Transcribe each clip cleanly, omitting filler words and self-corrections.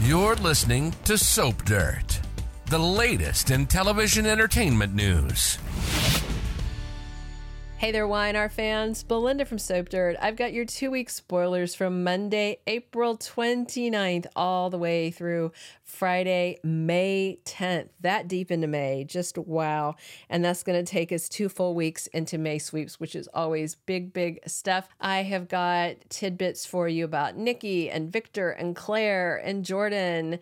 You're listening to Soap Dirt, the latest in television entertainment news. Hey there, Y&R fans. Belinda from Soap Dirt. I've got your 2-week spoilers from Monday, April 29th, all the way through Friday, May 10th. That deep into May. Just wow. And that's going to take us 2 full weeks into May sweeps, which is always big, big stuff. I have got tidbits for you about Nikki and Victor and Claire and Jordan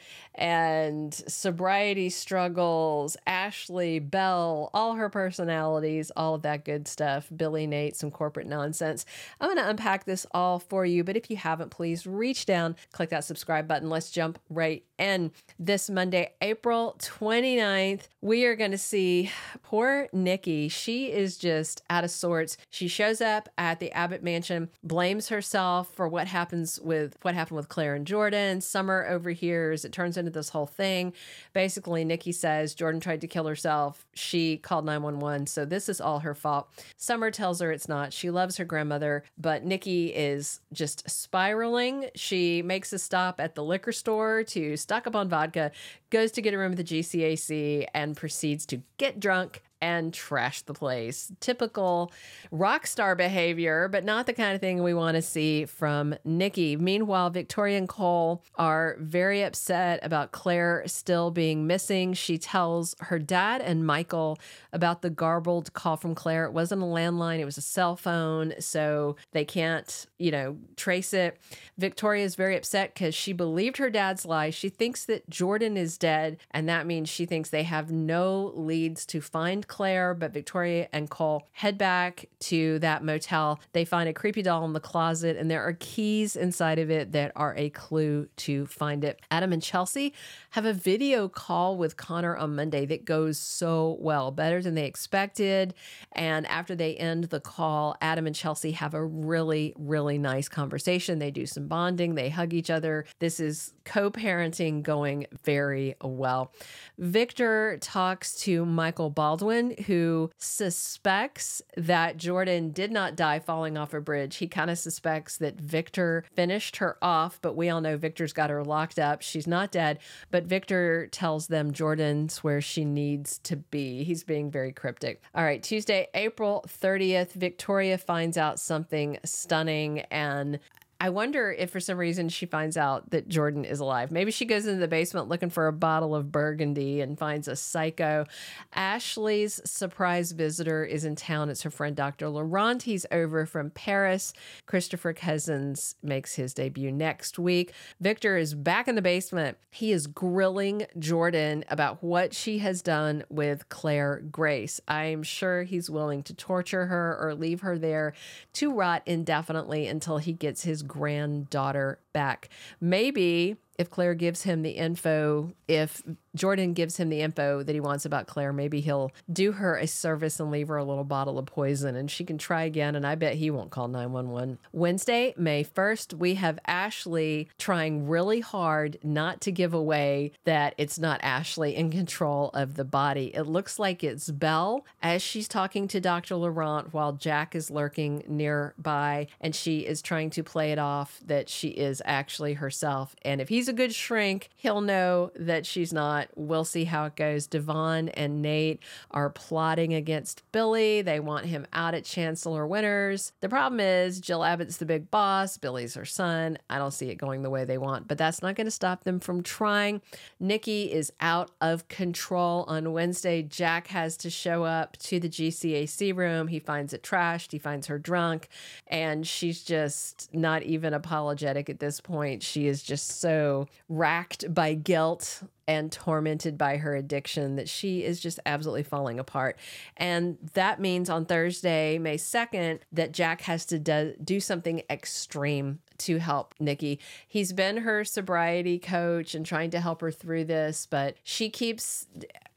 and sobriety struggles, Ashley, Belle, all her personalities, all of that good stuff. Billy, Nate, some corporate nonsense. I'm going to unpack this all for you, but if you haven't, please reach down, click that subscribe button. Let's jump right in. This Monday, April 29th, we are going to see poor Nikki. She is just out of sorts. She shows up at the Abbott Mansion, blames herself for what happened with Claire and Jordan. Summer overhears. It turns into this whole thing. Basically, Nikki says Jordan tried to kill herself. She called 911, so this is all her fault. Summer tells her it's not. She loves her grandmother, but Nikki is just spiraling. She makes a stop at the liquor store to stock up on vodka, goes to get a room at the GCAC, and proceeds to get drunk and trash the place. Typical rock star behavior, but not the kind of thing we want to see from Nikki. Meanwhile, Victoria and Cole are very upset about Claire still being missing. She tells her dad and Michael about the garbled call from Claire. It wasn't a landline, it was a cell phone, so they can't, trace it. Victoria is very upset because she believed her dad's lie. She thinks that Jordan is dead, and that means she thinks they have no leads to find Claire, but Victoria and Cole head back to that motel. They find a creepy doll in the closet, and there are keys inside of it that are a clue to find it. Adam and Chelsea have a video call with Connor on Monday that goes so well, better than they expected. And after they end the call, Adam and Chelsea have a really, really nice conversation. They do some bonding. They hug each other. This is co-parenting going very well. Victor talks to Michael Baldwin, who suspects that Jordan did not die falling off a bridge. He kind of suspects that Victor finished her off, but we all know Victor's got her locked up. She's not dead, but Victor tells them Jordan's where she needs to be. He's being very cryptic. All right, Tuesday, April 30th, Victoria finds out something stunning, and I wonder if for some reason she finds out that Jordan is alive. Maybe she goes into the basement looking for a bottle of Burgundy and finds a psycho. Ashley's surprise visitor is in town. It's her friend, Dr. Laurent. He's over from Paris. Christopher Cousins makes his debut next week. Victor is back in the basement. He is grilling Jordan about what she has done with Claire Grace. I'm sure he's willing to torture her or leave her there to rot indefinitely until he gets his granddaughter back. Maybe if Claire gives him the info, if Jordan gives him the info that he wants about Claire, maybe he'll do her a service and leave her a little bottle of poison and she can try again, and I bet he won't call 911. Wednesday, May 1st, we have Ashley trying really hard not to give away that it's not Ashley in control of the body. It looks like it's Belle as she's talking to Dr. Laurent while Jack is lurking nearby, and she is trying to play it off that she is actually herself. And if he's a good shrink, he'll know that she's not. We'll see how it goes. Devon and Nate are plotting against Billy. They want him out at Chancellor Winters. The problem is Jill Abbott's the big boss. Billy's her son. I don't see it going the way they want, but that's not going to stop them from trying. Nikki is out of control on Wednesday. Jack has to show up to the GCAC room. He finds it trashed. He finds her drunk, and she's just not even apologetic at this point. She is just so racked by guilt and tormented by her addiction that she is just absolutely falling apart. And that means on Thursday, May 2nd, that Jack has to do something extreme to help Nikki. He's been her sobriety coach and trying to help her through this, but she keeps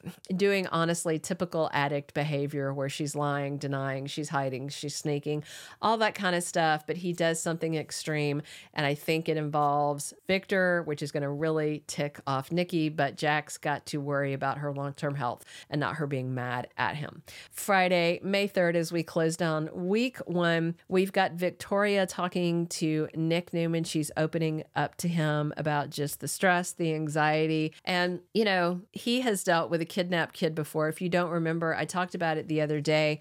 doing honestly typical addict behavior where she's lying, denying, she's hiding, she's sneaking, all that kind of stuff. But he does something extreme, and I think it involves Victor, which is going to really tick off Nikki, but Jack's got to worry about her long-term health and not her being mad at him. Friday, May 3rd, as we close down week 1, we've got Victoria talking to Nick Newman. She's opening up to him about just the stress, the anxiety, and, you know, he has dealt with a kidnapped kid before. If you don't remember, I talked about it the other day.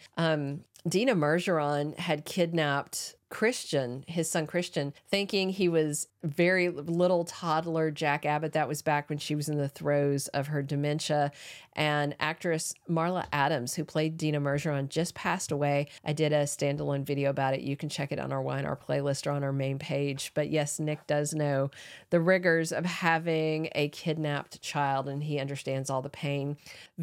Dina Mergeron had kidnapped Christian, his son Christian, thinking he was very little toddler Jack Abbott. That was back when she was in the throes of her dementia. And actress Marla Adams, who played Dina Mergeron, just passed away. I did a standalone video about it. You can check it on our Y&R playlist or on our main page. But yes, Nick does know the rigors of having a kidnapped child, and he understands all the pain.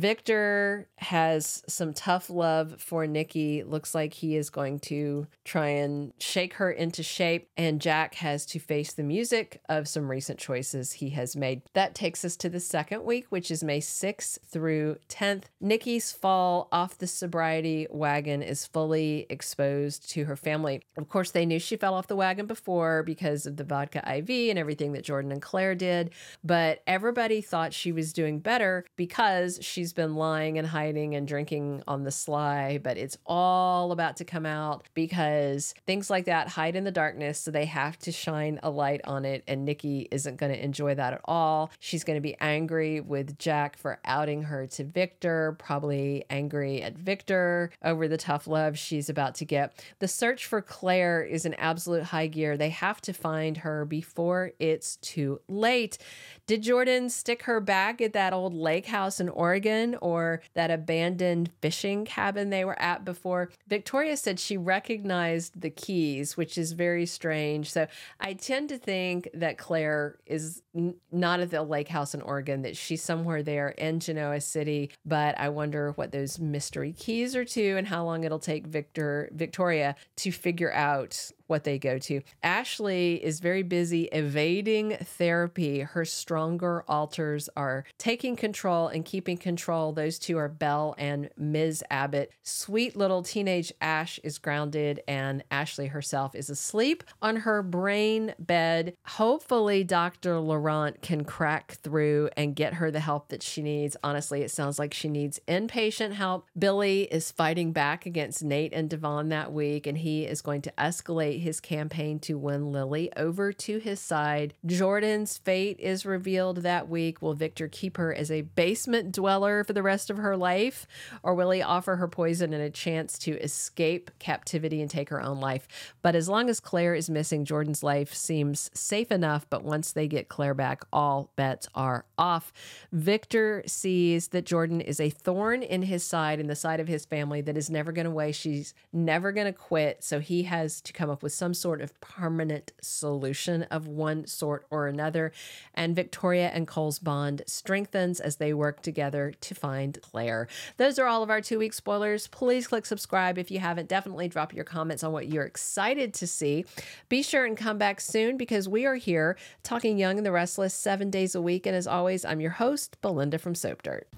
Victor has some tough love for Nikki. Looks like he is going to try and shake her into shape, and Jack has to face the music of some recent choices he has made. That takes us to the second week, which is May 6th through 10th. Nikki's fall off the sobriety wagon is fully exposed to her family. Of course, they knew she fell off the wagon before because of the vodka IV and everything that Jordan and Claire did, but everybody thought she was doing better because she's been lying and hiding and drinking on the sly, but it's all about to come out because things like that hide in the darkness, so they have to shine a light on it, and Nikki isn't going to enjoy that at all. She's going to be angry with Jack for outing her to Victor, probably angry at Victor over the tough love she's about to get. The search for Claire is in absolute high gear. They have to find her before it's too late. Did Jordan stick her back at that old lake house in Oregon or that abandoned fishing cabin they were at before? Victoria said she recognized the keys, which is very strange. So I tend to think that Claire is not at the lake house in Oregon, that she's somewhere there in Genoa City, but I wonder what those mystery keys are to and how long it'll take Victoria to figure out what they go to. Ashley is very busy evading therapy. Her stronger alters are taking control and keeping control. Those two are Belle and Ms. Abbott. Sweet little teenage Ash is grounded, and Ashley herself is asleep on her brain bed. Hopefully, Dr. Laurent can crack through and get her the help that she needs. Honestly, it sounds like she needs inpatient help. Billy is fighting back against Nate and Devon that week, and he is going to escalate his campaign to win Lily over to his side. Jordan's fate is revealed that week. Will Victor keep her as a basement dweller for the rest of her life, or will he offer her poison and a chance to escape captivity and take her own life? But as long as Claire is missing, Jordan's life seems safe enough, but once they get Claire back, all bets are off. Victor sees that Jordan is a thorn in his side, in the side of his family, that is never going to away. She's never going to quit, so he has to come up with some sort of permanent solution of one sort or another. And Victoria and Cole's bond strengthens as they work together to find Claire. Those are all of our 2-week spoilers. Please click subscribe if you haven't. Definitely drop your comments on what you're excited to see. Be sure and come back soon, because we are here talking Young and the Restless 7 days a week. And as always, I'm your host, Belinda from Soap Dirt.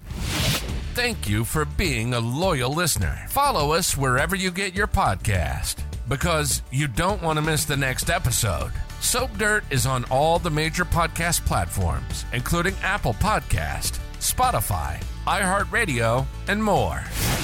Thank you for being a loyal listener. Follow us wherever you get your podcast, because you don't want to miss the next episode. Soap Dirt is on all the major podcast platforms, including Apple Podcast, Spotify, iHeartRadio, and more.